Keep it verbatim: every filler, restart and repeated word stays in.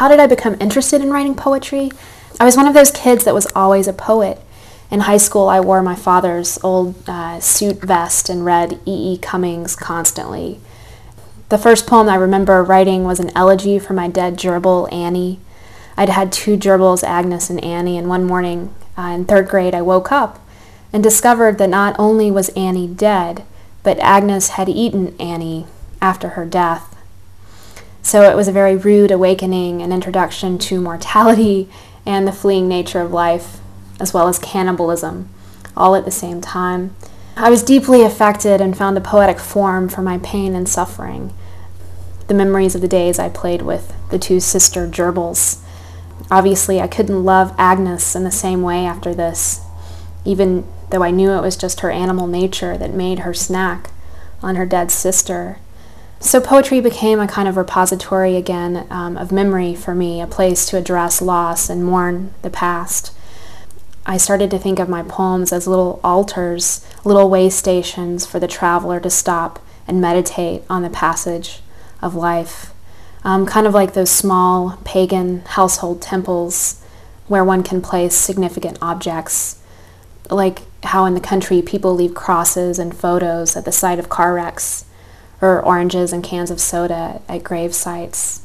how did I become interested in writing poetry? I was one of those kids that was always a poet. In high school, I wore my father's old uh, suit vest and read E E. Cummings constantly. The first poem I remember writing was an elegy for my dead gerbil, Annie. I'd had two gerbils, Agnes and Annie, and one morning uh, in third grade I woke up and discovered that not only was Annie dead, but Agnes had eaten Annie after her death. So it was a very rude awakening, an introduction to mortality and the fleeting nature of life, as well as cannibalism, all at the same time. I was deeply affected and found a poetic form for my pain and suffering. The memories of the days I played with the two sister gerbils. Obviously, I couldn't love Agnes in the same way after this, even though I knew it was just her animal nature that made her snack on her dead sister. So poetry became a kind of repository again um, of memory for me, a place to address loss and mourn the past. I started to think of my poems as little altars, little way stations for the traveler to stop and meditate on the passage of life. Um, kind of like those small pagan household temples where one can place significant objects, like how in the country people leave crosses and photos at the site of car wrecks, or oranges and cans of soda at grave sites.